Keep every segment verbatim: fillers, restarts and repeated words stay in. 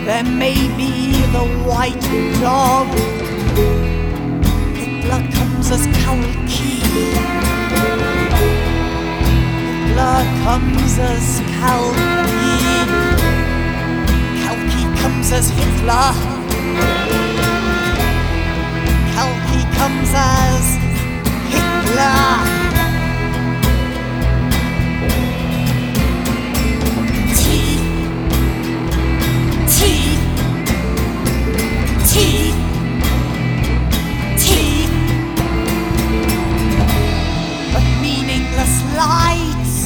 There may be the white dog. Hitler comes as Kalki. Hitler comes as Kalki. Kalki comes as Hitler. Kalki comes as Hitler. Lights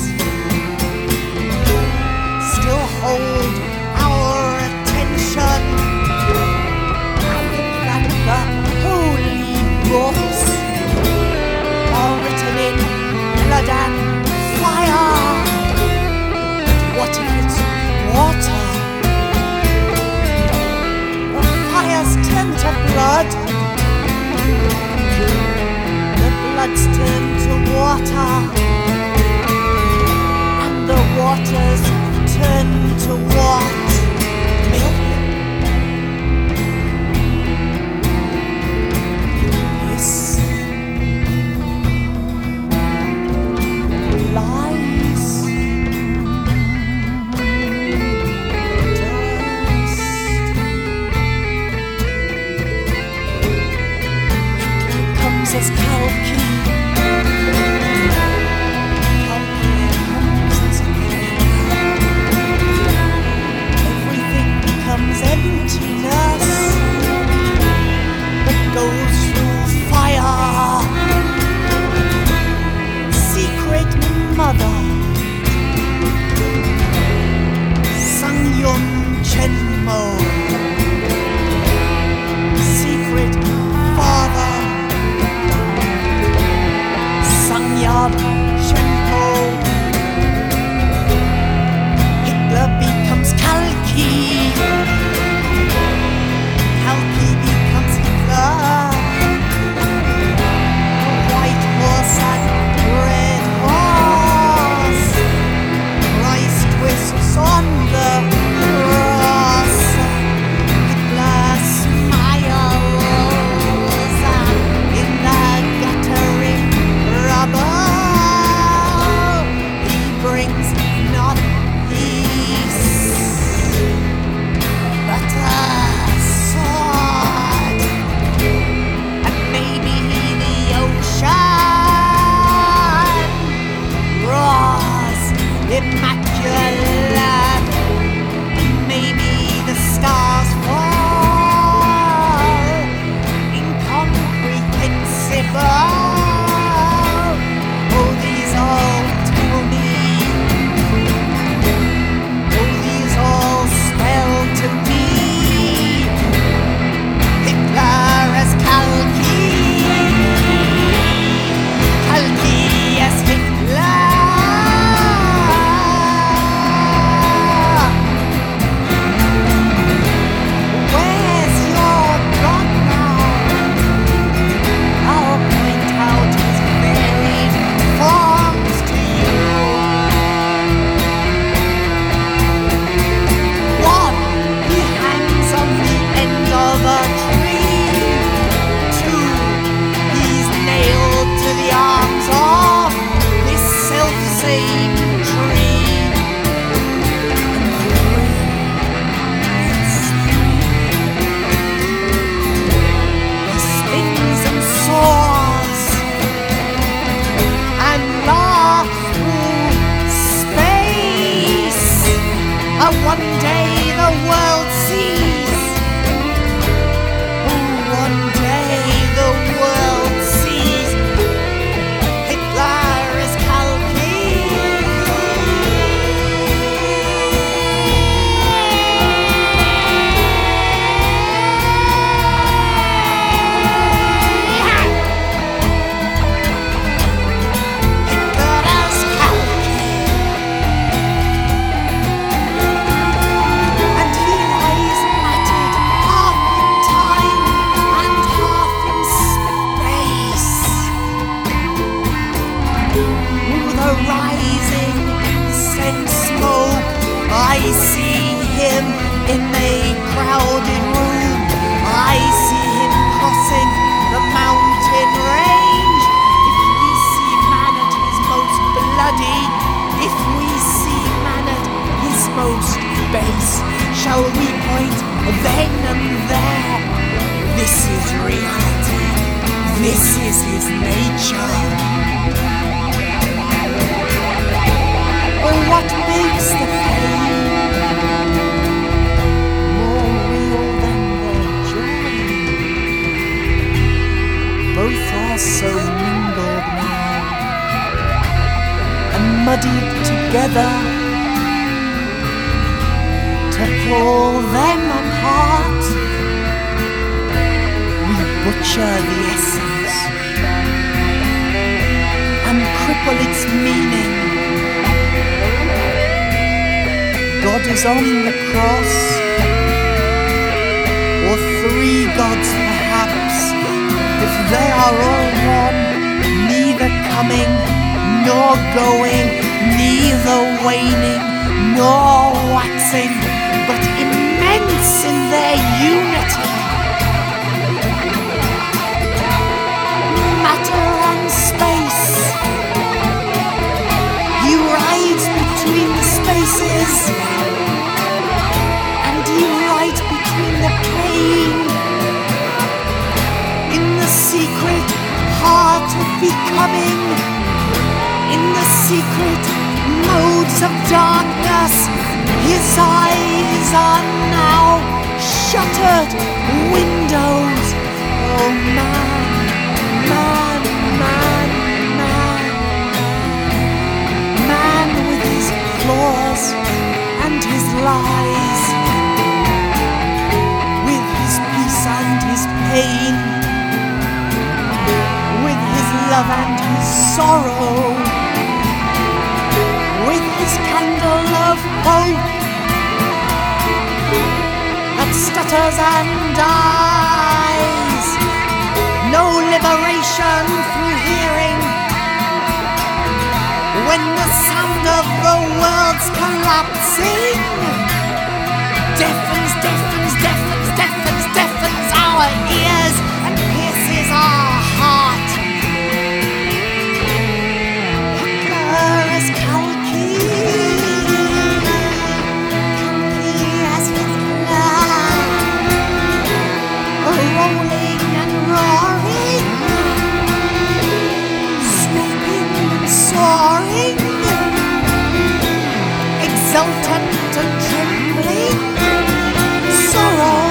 still hold our attention. I think that the holy books are written in blood and fire. What if it's water? The fires turn to blood. The bloods turn to water. The waters turn to what? Milk? Yes. Lies. Dust. Hitler comes as Kalki. Emptiness that goes through fire. Secret mother, Sang-Yun Chenmo. Secret father, Sang-Yun Chenmo. Hitler becomes Kalki. Kalki becomes Hitler. White horse and red horse. Christ twists on the cross. Hitler smiles in the guttering rubble. He brings not peace, but a sword, and maybe the ocean roars immaculate, and maybe the stars fall incomprehensible. Oh, these all tell me, oh, these all spell to me Hitler as Kalki. Kalki as Hitler. Where's your God now? I'll point out his varied forms to you. One, he hangs on the end of a tree. Two, he's nailed to the arms of this self-same tree. And three, yes, he spins and soars and laughs through space. And one day the world sees. Oh, one day the world sees Hitler as Kalki. Hitler as Kalki. And he In a crowded room, I see him crossing the mountain range. If we see man at his most bloody, if we see man at his most base, shall we point then and there? This is reality, this is his nature. Oh, what makes the pain more real than the joy? Both are so mingled now and muddied together. To pull them apart, we butcher the essence and cripple its meaning. God is on the cross, or three gods perhaps, if they are all one, neither coming nor going, neither waning nor waxing, but immense in their unity. Matter and space, he rides between the spaces, and he rides between the pain. In the secret heart of becoming, in the secret modes of darkness, his eyes are now shuttered windows. Oh man, man, man, man, man with his flaws and his lies, with his peace and his pain, with his love and his sorrow, with his candle of hope that stutters and dies. No liberation through hearing, when the sound of the world's collapsing deafens, deafens, deafens, deafens, deafens our ears and pierces our heart. Hitler as Kalki, Kalki as Hitler, rolling and roaring, swooping and soaring, exultant and trembling, sorrow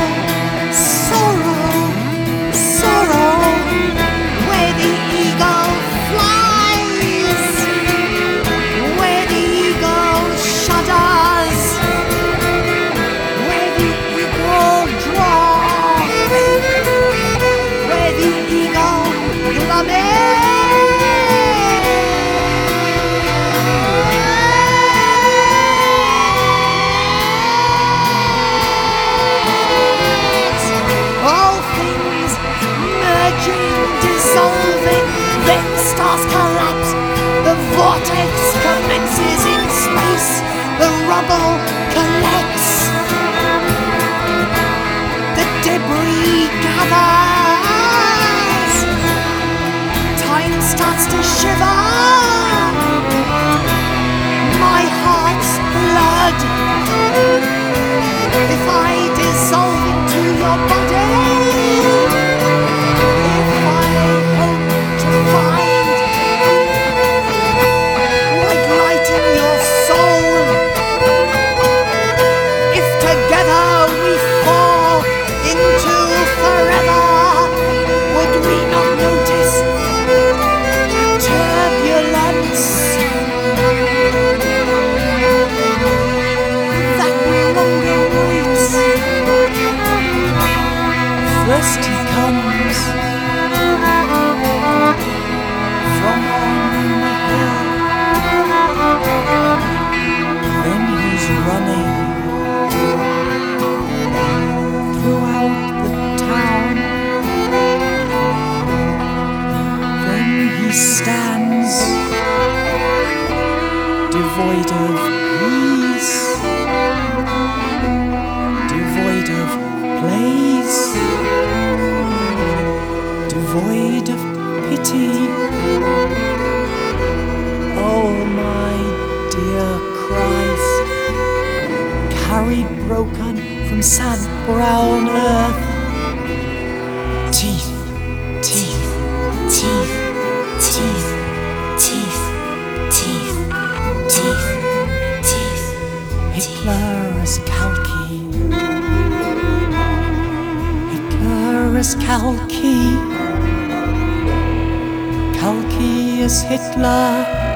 broken from sad brown earth. Teeth, teeth, teeth, teeth, teeth, teeth, teeth, teeth. Hitler is Kalki. Hitler is Kalki. Kalki is Hitler.